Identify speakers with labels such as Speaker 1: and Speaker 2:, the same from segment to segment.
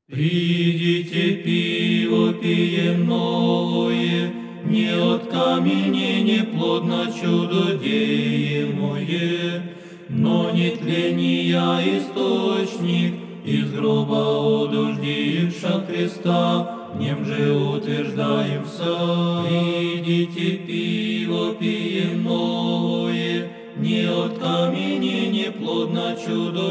Speaker 1: Придите, пиво пием новое, не от каменения плодно чудо деемое, но не тления источник, из гроба одуждивша Христа, в нем же утверждаемся. Придите, пиво пием новое, не от каменения плодно чудо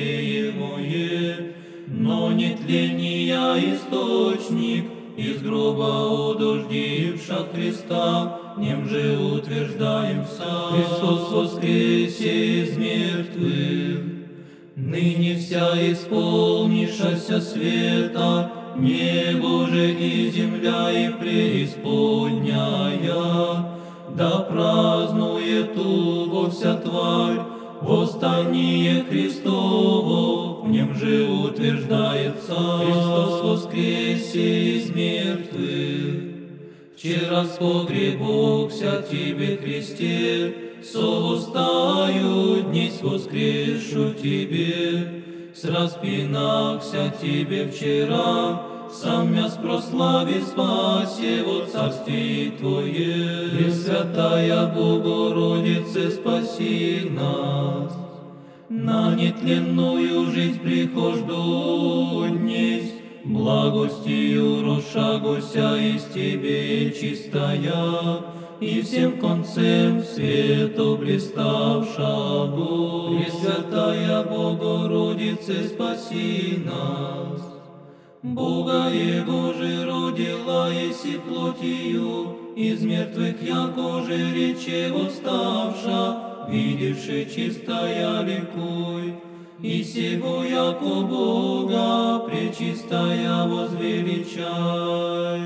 Speaker 1: деемое, но не тления источник, из гроба одуждивша Христа, в нем же утверждаемся. Христос воскресе из мертвых, ныне вся исполнившаяся света, небо же и земля и преисподняя, да празднует его вся тварь, восстание Христово, в нем же утверждается. Христос воскресе из мертвых, вчера с погребокся тебе, Христе, совостаю днесь воскрешу тебе, с распинахся тебе вчера, сам мяс прослави спасе во царстве Твое. Пресвятая Богородице, спаси нас, на нетленную жизнь прихожду днесь, благостью рошагуся из Тебе чистая, и всем концем свето блиставшего. Пресвятая Богородице, спаси нас, Бога Его же родила, еси плотью, из мертвых яко же рече восставша, видевши чистая ликуй, и сего яко Бога пречистая возвеличай.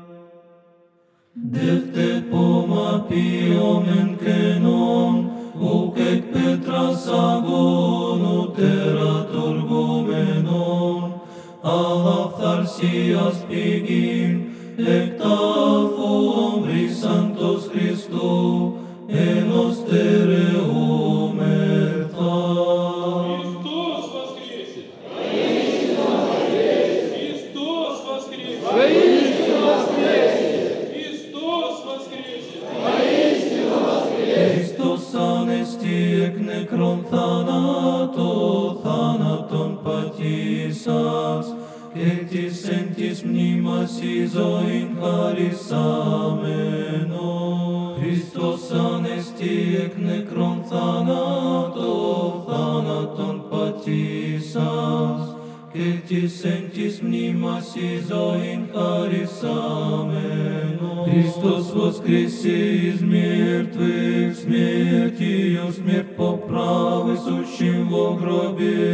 Speaker 1: Дефте пома пиомен кенон, укек Петра сагону тератор гоменон, Алафтарсиас пигин, ектафом Santos Christo, enos tere omerta.
Speaker 2: Христос воскресе!
Speaker 3: Христос воскресе!
Speaker 2: Воистину воскресе! Христос воскресе!
Speaker 3: Воистину воскресе!
Speaker 1: Χριστός ανέστη εκ νεκρών θάνατον πατήσας, και της εν της μνήμας η ζωήν χαρισάμενον. Χριστός ανέστη εκ νεκρών θάνατον πατήσας, και της εν της μνήμας η ζωήν χαρισάμενον. Χριστός воскресе из мертвых, смертью смерть поправы, сущим во гробе